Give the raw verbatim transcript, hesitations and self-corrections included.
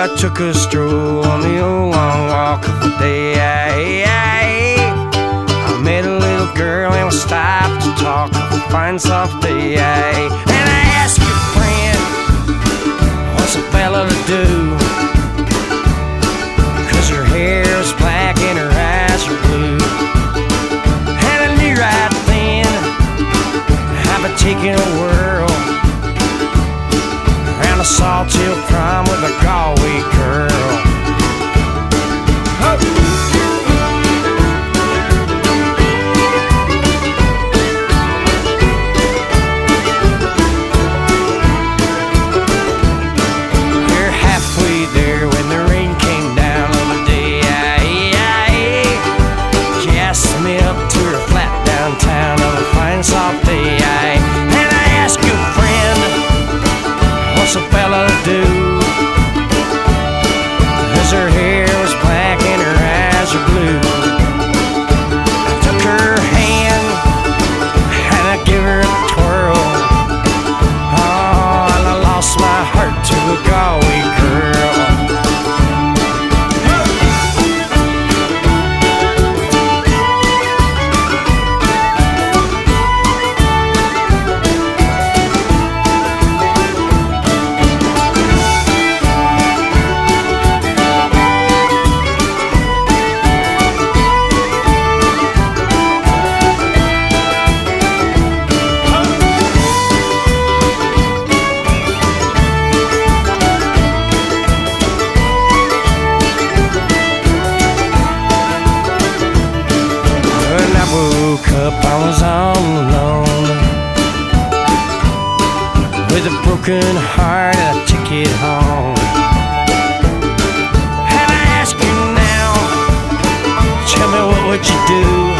I took a stroll on the old long walk of the day. I met a little girl and we stopped to talk of a fine soft day. And I asked your friend, what's a fella to do? Cause her hair is black and her eyes are blue. And I knew right then I've been taking a whirl around a Sawtell prom with a Galway girl. We're halfway there when the rain came down on the day. She asked me up to her flat downtown on a fine soft day. And I asked your friend, what's a fella to do? Cause her hair was black and her eyes were blue. I took her hand and I gave her a twirl. Oh, and I lost my heart to a Galway girl. Woke up, I was all alone with a broken heart and a ticket home. And I ask you now, tell me what would you do?